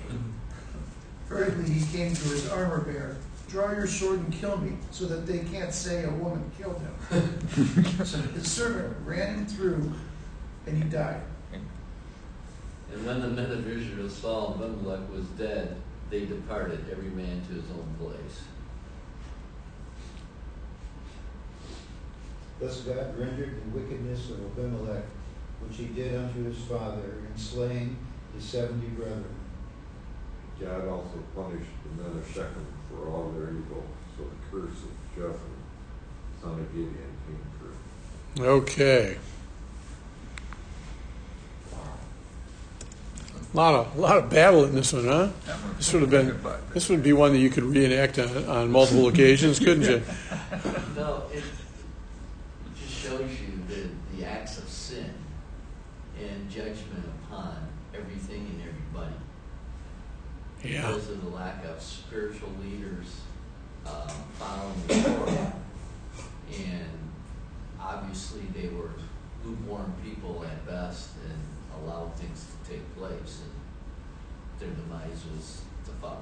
Hurriedly he came to his armor bearer. Draw your sword and kill me, so that they can't say a woman killed him. So his servant ran him through, and he died. And when the men of Israel saw Abimelech was dead, they departed, every man to his own place. Thus God rendered the wickedness of Abimelech, which he did unto his father, in slaying his seventy brethren. God also punished the men of Shechem for all their evil, so the curse of Jephthah, son of Gideon, came true. Okay. A lot of, a lot of battle in this one, huh? This would have been, this would be one that you could reenact on, on multiple occasions, couldn't you? No, it, it just shows you the, the acts of sin and judgment upon everything and everybody. Yeah. Because of the lack of spiritual leaders um, following the Torah. And obviously they were lukewarm people at best and allowed things to take place. And their demise was to follow.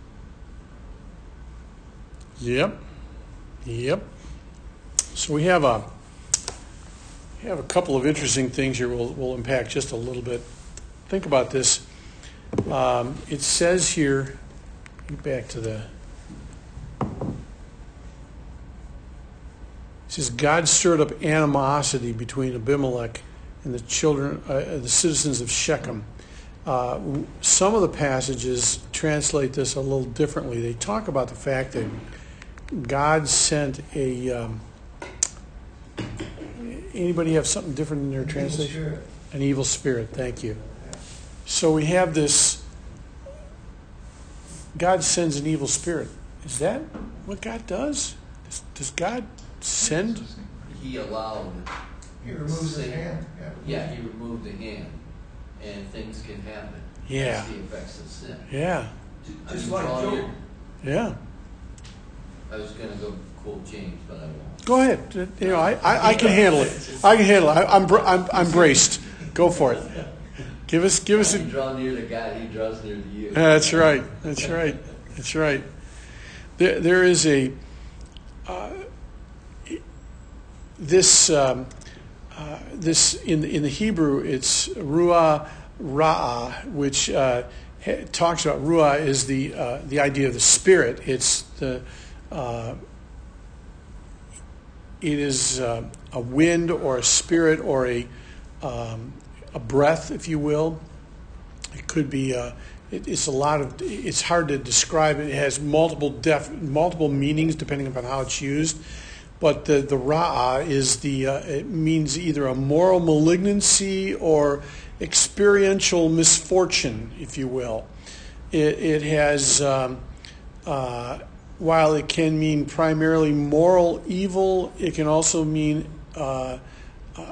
Yep. Yep. So we have a we have a couple of interesting things here we'll, we'll unpack just a little bit. Think about this. Um, it says here, get back to the, it says God stirred up animosity between Abimelech and the children, uh, the citizens of Shechem. Uh, some of the passages translate this a little differently. They talk about the fact that God sent a, um, anybody have something different in their An translation? evil spirit. An evil spirit, thank you. So we have this, God sends an evil spirit. Is that what God does? Does, does God send? He allowed. He removes the sin. hand. Yeah. Yeah, he removed the hand, and things can happen. Yeah. That's the effects of sin. Yeah, I Just can like draw Job. your- yeah. I was going to go quote James, but I won't. Go ahead. You know, I, I, I can handle it. I can handle it. I, I'm, br- I'm, I'm braced. Go for it. Give us, give us You a. draw near to God, he draws near to you. That's right. That's right. That's right. There, there is a uh, this um, uh, this in in the Hebrew it's ruah Ra'ah, which uh, ha- talks about Ruah is the uh, the idea of the spirit. It's the uh, it is uh, a wind or a spirit or a um, a breath, if you will. It could be. Uh, it, it's a lot of. It's hard to describe. It has multiple def, multiple meanings depending upon how it's used. But the the Ra'ah is the. Uh, it means either a moral malignancy or experiential misfortune, if you will. It, it has. Um, uh, while it can mean primarily moral evil, it can also mean uh, uh,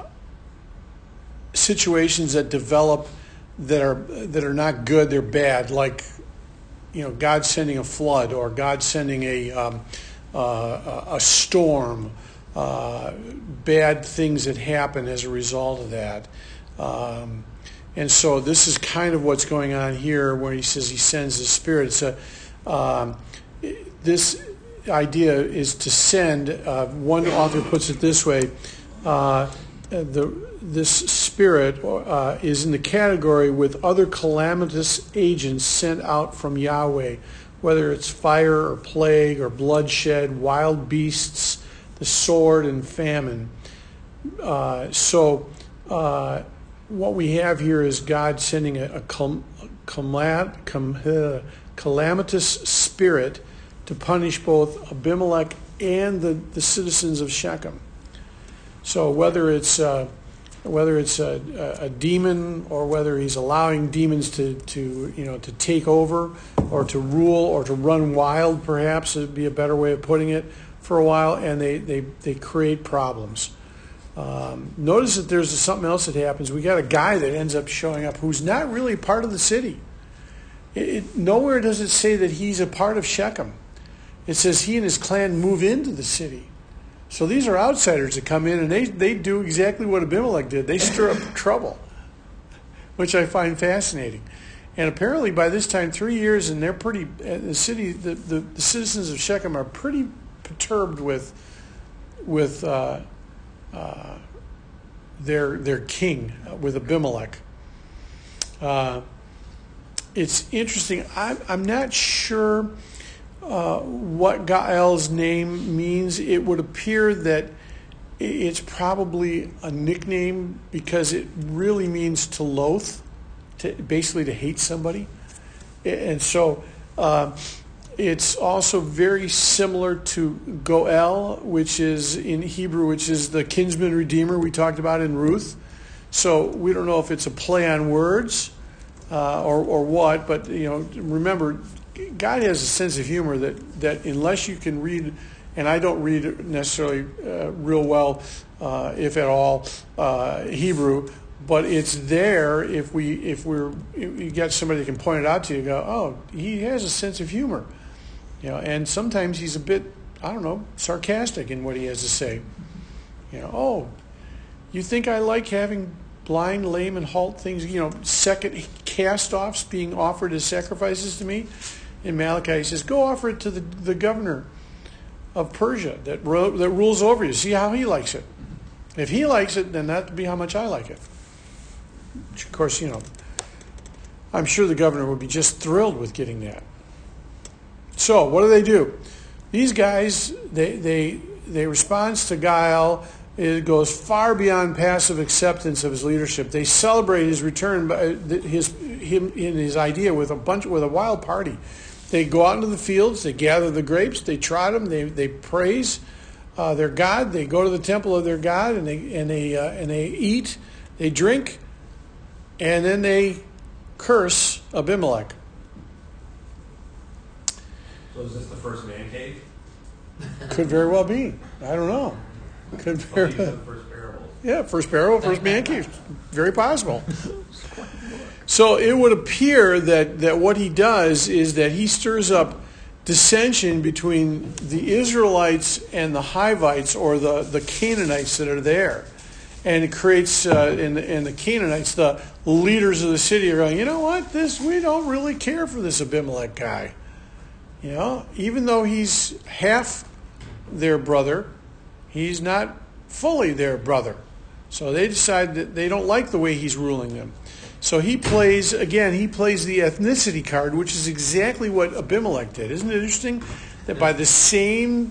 situations that develop that are that are not good. They're bad, like you know, God sending a flood or God sending a um, uh, a storm, uh, bad things that happen as a result of that. Um, and so this is kind of what's going on here, where he says he sends the Spirit. It's a um, this idea is to send. Uh, one author puts it this way: uh, the this Spirit uh, is in the category with other calamitous agents sent out from Yahweh, whether it's fire or plague or bloodshed, wild beasts, the sword, and famine. Uh, so uh, what we have here is God sending a, a cal- calam- com- uh, calamitous spirit to punish both Abimelech and the, the citizens of Shechem. So whether it's uh, whether it's a, a, a demon or whether he's allowing demons to, to you know to take over or to rule or to run wild, perhaps would be a better way of putting it, for a while, and they, they, they create problems. Um, notice that there's something else that happens. We got a guy that ends up showing up who's not really part of the city. It, it, nowhere does it say that he's a part of Shechem. It says he and his clan move into the city. So these are outsiders that come in, and they, they do exactly what Abimelech did. They stir up trouble, which I find fascinating. And apparently by this time, three years, and they're pretty, the city, the, the, the citizens of Shechem are pretty perturbed with with uh, uh, their their king, uh, with Abimelech. Uh, it's interesting. I'm, I'm not sure Uh, what Gael's name means. It would appear that it's probably a nickname because it really means to loathe, to basically to hate somebody. And so uh, it's also very similar to Goel, which is in Hebrew, which is the kinsman redeemer we talked about in Ruth. So we don't know if it's a play on words uh, or, or what, but you know, remember, God has a sense of humor that, that unless you can read, and I don't read necessarily uh, real well, uh, if at all, uh, Hebrew, but it's there if we if we're if you get somebody that can point it out to you, go, oh, he has a sense of humor, you know, and sometimes he's a bit, I don't know, sarcastic in what he has to say, you know. Oh, you think I like having blind, lame, and halt things, you know, second cast-offs being offered as sacrifices to me? In Malachi, he says, go offer it to the, the governor of Persia that, ro- that rules over you. See how he likes it. If he likes it, then that would be how much I like it. Which, of course, you know, I'm sure the governor would be just thrilled with getting that. So, what do they do? These guys, they they they respond to Gael. It goes far beyond passive acceptance of his leadership. They celebrate his return, by his him in his idea with a bunch with a wild party. They go out into the fields, they gather the grapes, they trot them, they they praise uh, their God, they go to the temple of their God, and they and they uh, and they eat, they drink, and then they curse Abimelech. So is this the first man cave? Could very well be. I don't know. Could Oh, very these well. are the first parables. Yeah, first parable, first man cave. Very possible. So it would appear that, that what he does is that he stirs up dissension between the Israelites and the Hivites, or the, the Canaanites that are there. And it creates, uh, and, and the Canaanites, the leaders of the city, are going, you know what, this we don't really care for this Abimelech guy. You know, even though he's half their brother, he's not fully their brother. So they decide that they don't like the way he's ruling them. So he plays, again, he plays the ethnicity card, which is exactly what Abimelech did. Isn't it interesting that by the same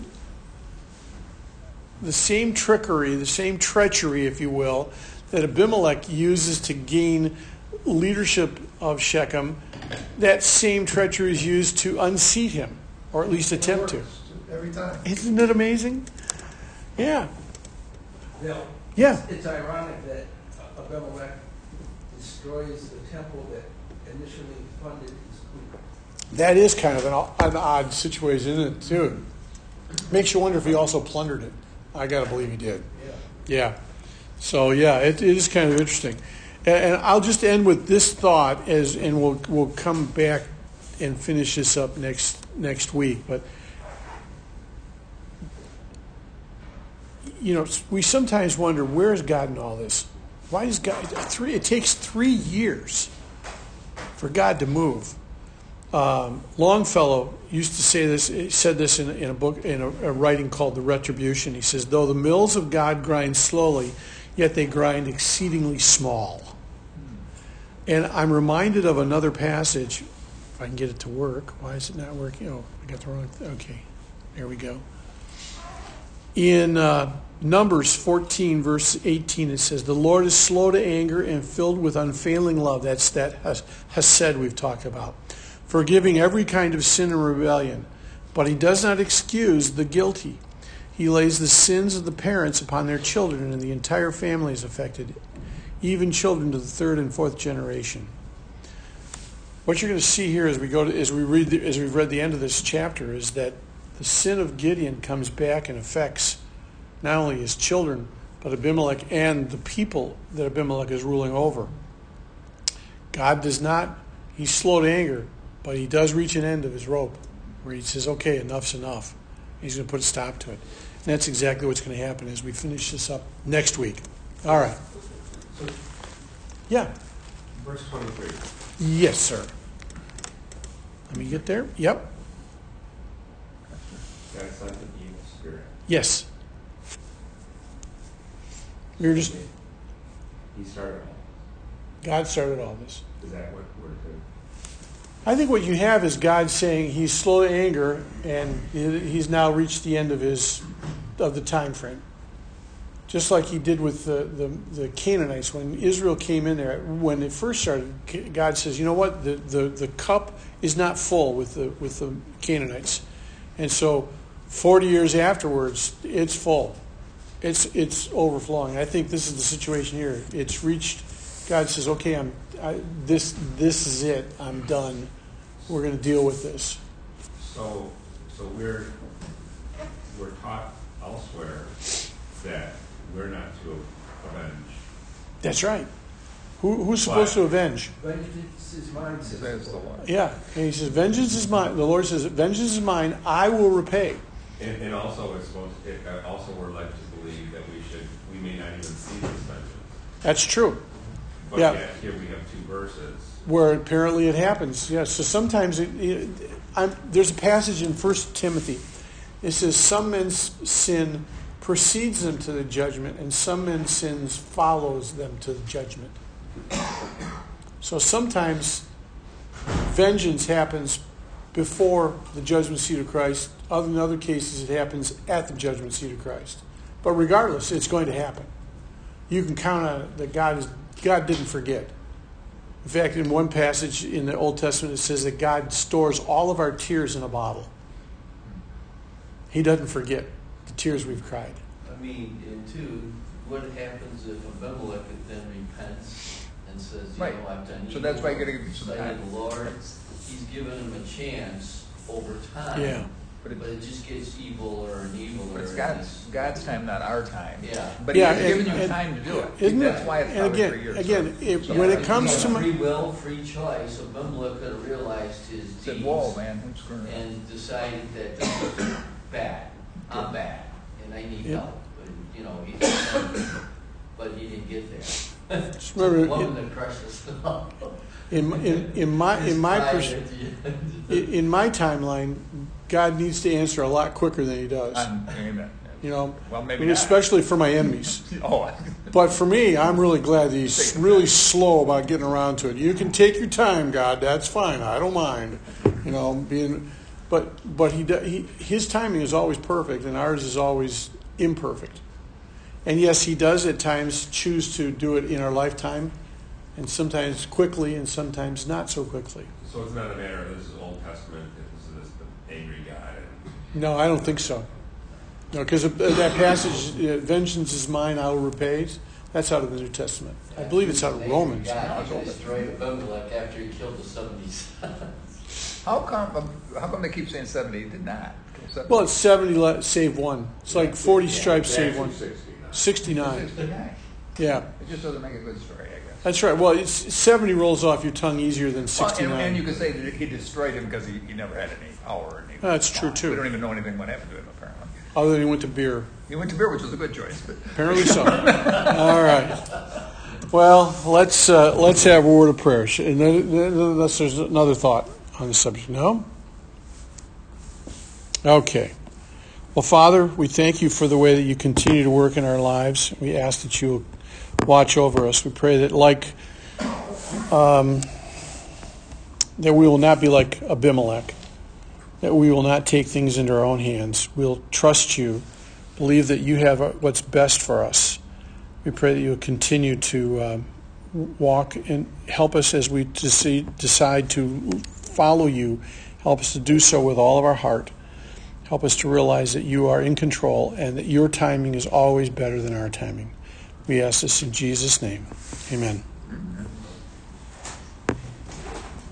the same trickery, the same treachery, if you will, that Abimelech uses to gain leadership of Shechem, that same treachery is used to unseat him, or at least attempt to. Every time. Isn't it amazing? Yeah. Now, Yeah. it's, it's ironic that Abimelech destroys the temple that initially funded his coup. That is kind of an, an odd situation, isn't it, too? Makes you wonder if he also plundered it. I got to believe he did. Yeah. Yeah. So, yeah, it, it is kind of interesting. And, and I'll just end with this thought, as, and we'll we'll come back and finish this up next next week. But, you know, we sometimes wonder, where is God in all this? Why does God, three, it takes three years for God to move. Um, Longfellow used to say this, he said this in, in a book, in a, a writing called The Retribution. He says, though the mills of God grind slowly, yet they grind exceedingly small. And I'm reminded of another passage, if I can get it to work. Why is it not working? Oh, I got the wrong, okay, there we go. In uh, Numbers fourteen, verse eighteen, it says, the Lord is slow to anger and filled with unfailing love. That's that hesed we've talked about. Forgiving every kind of sin and rebellion. But he does not excuse the guilty. He lays the sins of the parents upon their children, and the entire family is affected, even children to the third and fourth generation. What you're going to see here as we go to, as we read the, as we've read the end of this chapter is that the sin of Gideon comes back and affects not only his children, but Abimelech and the people that Abimelech is ruling over. God does not, he's slow to anger, but he does reach an end of his rope where he says, okay, enough's enough. He's going to put a stop to it. And that's exactly what's going to happen as we finish this up next week. All right. So, Yeah. verse twenty-three. Yes, sir. Let me get there. Yep. God sent an evil spirit. Yes. We were just, He started all. God started all this. Is that what we're doing? I think what you have is God saying he's slow to anger, and he's now reached the end of his of the time frame. Just like he did with the, the, the Canaanites. When Israel came in there, when it first started, God says, you know what, the, the, the cup is not full with the with the Canaanites. And so forty years afterwards, it's full. It's it's overflowing. I think this is the situation here. It's reached, God says, okay, I'm I, this this is it. I'm done. We're going to deal with this. So, so we're we're taught elsewhere that we're not to avenge. That's right. Who, who's supposed Why? to avenge? Vengeance is mine, says Says the the Lord. Lord. Yeah. And he says, vengeance is mine. The Lord says, vengeance is mine. I will repay. And, and also, it's supposed to, it, uh, also we're led to believe that we should, we may not even see this vengeance. That's true. But Yeah. yet here we have two verses. Where apparently it happens. Yeah. So sometimes it, it, I'm, there's a passage in First Timothy. It says, some men's sin precedes them to the judgment, and some men's sins follows them to the judgment. So sometimes vengeance happens before the judgment seat of Christ. Other in other cases, it happens at the judgment seat of Christ. But regardless, it's going to happen. You can count on it that God is God didn't forget. In fact, in one passage in the Old Testament, it says that God stores all of our tears in a bottle. He doesn't forget the tears we've cried. I mean, and two, what happens if Abimelech then repents and says, you Right. know, I've done evil. So that's why you gotta give him some sight time. of the Lord. He's given him a chance over time. Yeah. But, it, But it just gets eviler and eviler. but it's and God's, it's- God's time, not our time. Yeah. But Yeah, he's and- given you and- time to do it. Isn't That's it? why it's And probably again, three years. again, if, Yeah, when if it comes he to had my, free will, free choice, Abimelech could have realized his Said, deeds whoa, man, I'm screwing up. and decided that this is bad. I'm bad, and I need Yeah. help. But, you know, he but he didn't get there. Just remember, the woman in- that crushed us up. in, in, in my in my pers- His pride at the end. in in my timeline, God needs to answer a lot quicker than he does. I'm, amen. You know, Well, maybe and not. especially for my enemies. Oh, But for me, I'm really glad that he's really slow about getting around to it. You can take your time, God. That's fine. I don't mind. You know, being, but but he, he his timing is always perfect, and ours is always imperfect. And yes, he does at times choose to do it in our lifetime, and sometimes quickly, and sometimes not so quickly. So it's not a matter of this is Old Testament, this is the angry God. And No, I don't think so. No, because that passage, uh, "Vengeance is mine; I will repay." That's out of the New Testament. I believe it's out of Romans. God destroyed Abimelech after he killed the seventy sons. how come? How come they keep saying seventy? He did not. seventy. Well, it's seventy le- save one. It's like forty stripes It's save actually one. sixty-nine. sixty-nine. sixty-nine. Yeah, It just doesn't make a good story, I guess. that's right. Well, it's, seventy rolls off your tongue easier than Well, sixty-nine. and, and you could say that he destroyed him because he, he never had any power. And he That's true, too. We don't even know anything what happened to him, apparently. Other than he went to beer. He went to beer, which was a good choice. But Apparently so. All right. Well, let's uh, let's have a word of prayer. And then, then, unless there's another thought on the subject. No? Okay. Well, Father, we thank you for the way that you continue to work in our lives. We ask that you watch over us. We pray that like um, that we will not be like Abimelech, that we will not take things into our own hands. We'll trust you, believe that you have what's best for us. We pray that you will continue to um, walk and help us as we decide to follow you. Help us to do so with all of our heart. Help us to realize that you are in control and that your timing is always better than our timing. We ask this in Jesus' name. Amen. mm-hmm.